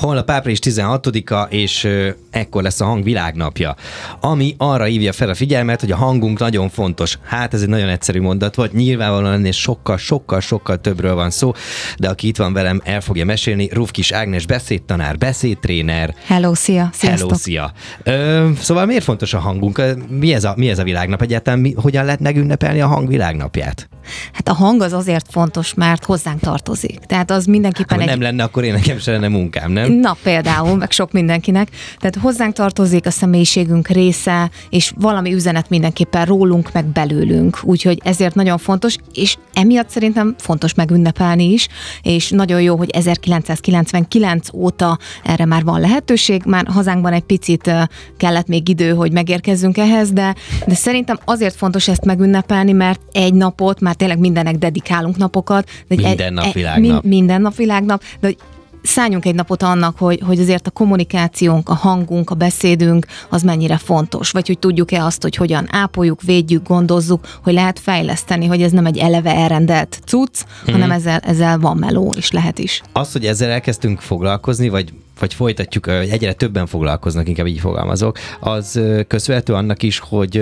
Holnap április 16-a, és ekkor lesz a Hang világnapja, ami arra hívja fel a figyelmet, hogy a hangunk nagyon fontos. Hát ez egy nagyon egyszerű mondat volt, nyilvánvalóan ennél sokkal többről van szó, de aki itt van velem, el fogja mesélni. Rufkis Ágnes beszédtanár, beszédtréner. Hello, szia! Sziasztok. Hello, szia! Szóval miért fontos a hangunk? Mi ez a világnap egyáltalán? Hogyan lehet megünnepelni a Hang világnapját? Hát a hang az azért fontos, mert hozzánk tartozik. Tehát az mindenképpen nem lenne, akkor én nekem se lenne munkám, nem? Na például, meg sok mindenkinek. Tehát hozzánk tartozik, a személyiségünk része, és valami üzenet mindenképpen rólunk, meg belőlünk. Úgyhogy ezért nagyon fontos, és emiatt szerintem fontos megünnepelni is, és nagyon jó, hogy 1999 óta erre már van lehetőség. Már hazánkban egy picit kellett még idő, hogy megérkezzünk ehhez, de szerintem azért fontos ezt megünnepelni, mert egy napot, már tényleg mindennek dedikálunk napokat. De minden nap világnap. Minden nap világnap, de hogy szálljunk egy napot annak, hogy azért a kommunikációnk, a hangunk, a beszédünk az mennyire fontos, vagy hogy tudjuk-e azt, hogy hogyan ápoljuk, védjük, gondozzuk, hogy lehet fejleszteni, hogy ez nem egy eleve elrendelt cucc, hanem ezzel van meló, és lehet is. Az, hogy ezzel elkezdtünk foglalkozni, vagy folytatjuk, egyre többen foglalkoznak, inkább így fogalmazok, az köszönhető annak is, hogy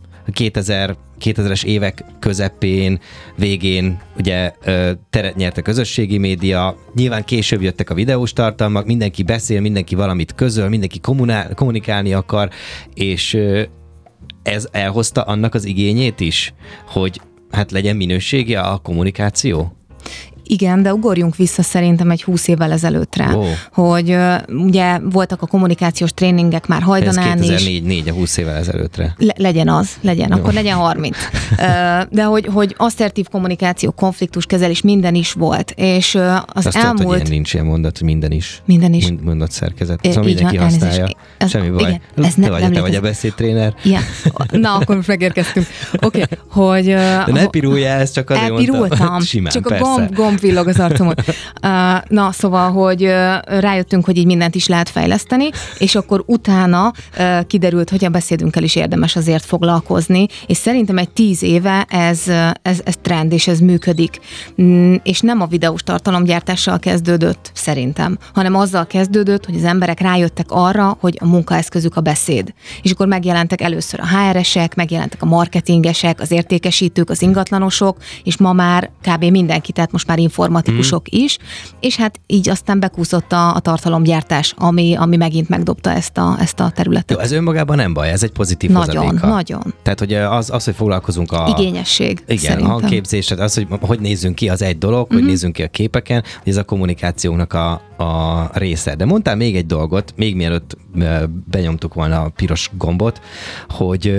2000-es évek közepén, végén ugye teret nyert a közösségi média, nyilván később jöttek a videós tartalmak, mindenki beszél, mindenki valamit közöl, mindenki kommunikálni akar, és ez elhozta annak az igényét is, hogy hát legyen minősége a kommunikáció? Igen, de ugorjunk vissza szerintem egy 20 évvel ezelőttre, hogy ugye voltak a kommunikációs tréningek már hajdanán is. Ez 2004 a 20 évvel ezelőttre. Legyen, akkor legyen 30. De hogy asszertív kommunikáció, konfliktuskezelés, minden is volt. És az azt elmúlt... Tudod, hogy nincs ilyen mondat, hogy minden is. Minden is. Mondatszerkezet. Szóval mindenki használja. Semmi baj. Igen, te vagy a beszédtréner. Ja. Na, akkor most megérkeztünk. Oké, hogy... De ne piruljál, ez csak azért mondtam. Simán, csak persze. a gomb villog az arcomon. Na, szóval, hogy rájöttünk, hogy így mindent is lehet fejleszteni, és akkor utána kiderült, hogy a beszédünkkel is érdemes azért foglalkozni, és szerintem egy 10 éve ez trend, és ez működik. És nem a videós tartalomgyártással kezdődött, szerintem, hanem azzal kezdődött, hogy az emberek rájöttek arra, hogy a munkaeszközük a beszéd. És akkor megjelentek először a HR-esek, megjelentek a marketingesek, az értékesítők, az ingatlanosok, és ma már kb. Mindenki, tehát most már informatikusok is, és hát így aztán bekúszott a tartalomgyártás, ami megint megdobta ezt a területet. Jó, ez önmagában nem baj, ez egy pozitív hozadéka. Nagyon. Tehát, hogy az, hogy foglalkozunk igényesség, igen, szerintem. A hangképzés, az, hogy nézzünk ki, az egy dolog, hogy nézzünk ki a képeken, hogy ez a kommunikációnak a része. De mondtál még egy dolgot, még mielőtt benyomtuk volna a piros gombot, hogy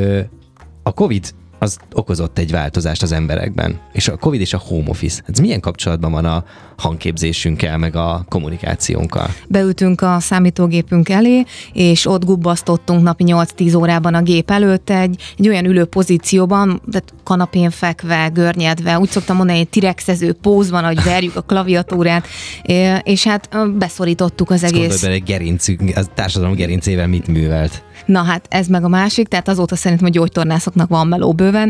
a Covid az okozott egy változást az emberekben. És a Covid és a home office. Ez milyen kapcsolatban van a hangképzésünkkel, meg a kommunikációnkkal? Beültünk a számítógépünk elé, és ott gubbasztottunk napi 8-10 órában a gép előtt egy olyan ülő pozícióban, tehát kanapén fekve, görnyedve, úgy szoktam mondani, egy tirexező póz van, hogy verjük a klaviatúrát, és hát beszorítottuk az egész. Ezt gondolj bele, a társadalom gerincével mit művelt? Na hát ez meg a másik, tehát azóta szerintem a gyógytornászoknak van meló bőven,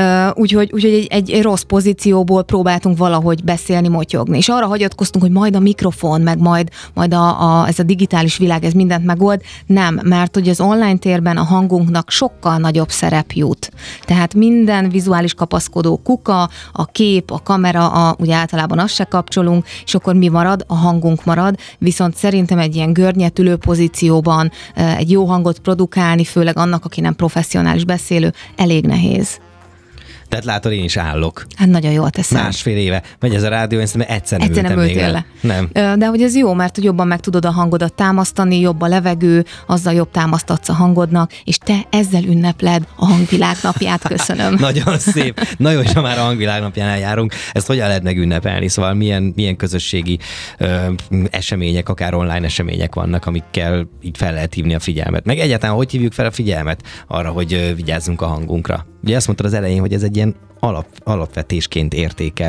úgyhogy egy rossz pozícióból próbáltunk valahogy beszélni, motyogni. És arra hagyatkoztunk, hogy majd a mikrofon, meg majd ez a digitális világ, ez mindent megold. Nem, mert hogy az online térben a hangunknak sokkal nagyobb szerep jut. Tehát minden vizuális kapaszkodó kuka, a kép, a kamera, ugye általában azt se kapcsolunk, és akkor mi marad? A hangunk marad, viszont szerintem egy ilyen görnyedülő pozícióban egy jó hangot produkálni, főleg annak, aki nem professzionális beszélő, elég nehéz. Tehát látod, én is állok. Hát nagyon jól teszem. 1,5 éve megy ez a rádió, én szerintem egyszer nem ültél le. Nem. De hogy ez jó, mert jobban meg tudod a hangodat támasztani, jobb a levegő, azzal jobb támasztatsz a hangodnak, és te ezzel ünnepled a hangvilágnapját. Köszönöm. Nagyon szép. Na jó, és ha már a hangvilágnapjánál járunk, ezt hogyan lehet megünnepelni? Szóval milyen közösségi események, akár online események vannak, amikkel így fel lehet hívni a figyelmet? Meg egyáltalán hogy hívjuk fel a figyelmet arra, hogy vigyázzunk a hangunkra? Ugye azt mondtad az elején, hogy ez egy ilyen alapvetésként értékelt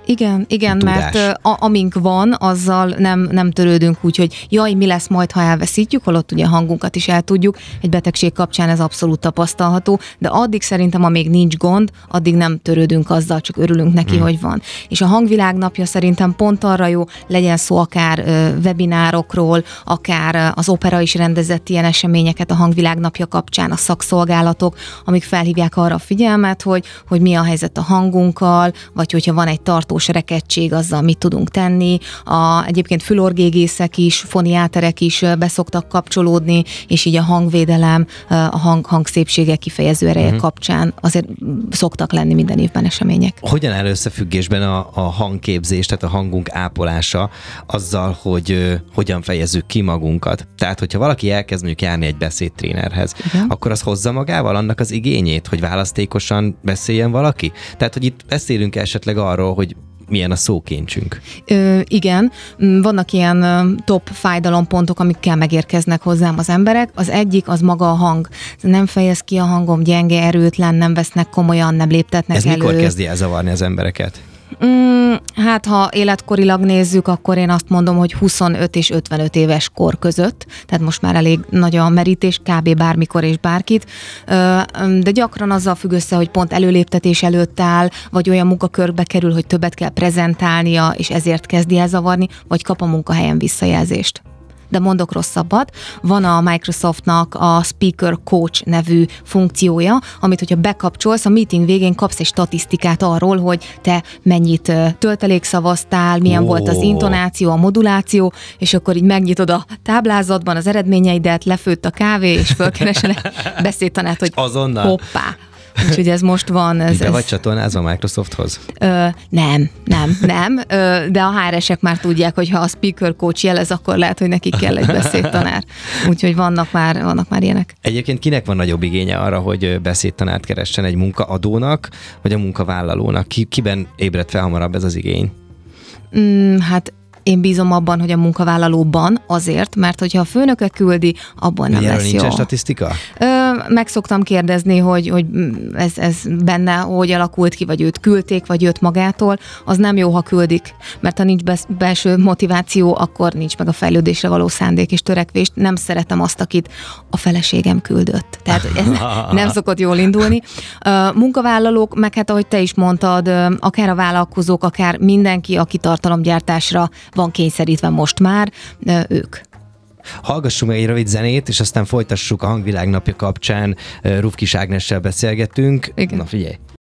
Igen, tudás. mert amink van, azzal nem törődünk úgy, hogy jaj, mi lesz majd, ha elveszítjük, holott ugye a hangunkat is el tudjuk. Egy betegség kapcsán ez abszolút tapasztalható, de addig szerintem, amíg nincs gond, addig nem törődünk azzal, csak örülünk neki, hogy van. És a Hangvilág napja szerintem pont arra jó, legyen szó akár webinárokról, akár az opera is rendezett ilyen eseményeket a Hangvilág napja kapcsán, a szakszolgálatok, amik felhívják arra a figyelmet, hogy mi a helyzet a hangunkkal, vagy hogyha van egy tartós rekedtség, azzal mit tudunk tenni. Egyébként fülorgégészek is, foniáterek is beszoktak kapcsolódni, és így a hangvédelem, a hangszépsége kifejező ereje kapcsán azért szoktak lenni minden évben események. Hogyan áll összefüggésben a hangképzés, tehát a hangunk ápolása azzal, hogy hogyan fejezzük ki magunkat? Tehát, hogyha valaki elkezd mondjuk járni egy beszédtrénerhez, akkor az hozza magával annak az igényét, hogy választékosan beszéljen valaki? Tehát, hogy itt beszélünk esetleg arról, hogy milyen a szókincsünk. Igen, vannak ilyen top fájdalompontok, amikkel megérkeznek hozzám az emberek. Az egyik az maga a hang. Nem fejez ki a hangom, gyenge, erőtlen, nem vesznek komolyan, nem léptetnek elő. Ez mikor kezdi elzavarni az embereket? Hát, ha életkorilag nézzük, akkor én azt mondom, hogy 25 és 55 éves kor között, tehát most már elég nagy a merítés, kb. Bármikor és bárkit, de gyakran azzal függ össze, hogy pont előléptetés előtt áll, vagy olyan munkakörbe kerül, hogy többet kell prezentálnia, és ezért kezdi el zavarni, vagy kap a munkahelyen visszajelzést. De mondok rosszabbat, van a Microsoftnak a Speaker Coach nevű funkciója, amit hogyha bekapcsolsz, a meeting végén kapsz egy statisztikát arról, hogy te mennyit töltelékszavaztál, milyen volt az intonáció, a moduláció, és akkor így megnyitod a táblázatban az eredményeidet, lefőtt a kávé, és fölkeresel beszédtanárt, hogy azonnal. Hoppá. Úgyhogy ez most van. Be vagy csatornázva a Microsofthoz? Nem. De a HR-esek már tudják, hogy ha a speaker coach jelez, akkor lehet, hogy nekik kell egy beszédtanár. Úgyhogy vannak már ilyenek. Egyébként kinek van nagyobb igénye arra, hogy beszédtanárt keressen, egy munkaadónak, vagy a munkavállalónak? Kiben ébredt fel hamarabb ez az igény? Hát én bízom abban, hogy a munkavállalóban azért, mert hogyha a főnöke küldi, abban nem lesz jó. Nincsen statisztika? Meg szoktam kérdezni, hogy ez benne hogy alakult ki, vagy őt küldték, vagy őt magától. Az nem jó, ha küldik, mert ha nincs belső motiváció, akkor nincs meg a fejlődésre való szándék és törekvést. Nem szeretem azt, akit a feleségem küldött. Tehát ez nem szokott jól indulni. Munkavállalók, meg hát ahogy te is mondtad, akár a vállalkozók, akár mindenki, aki tartalomgyártásra van kényszerítve most már, ők. Hallgassunk meg egy rövid zenét, és aztán folytassuk a Hangvilág napja kapcsán. Rufkis Ágnessel beszélgetünk. Igen. Na figyelj!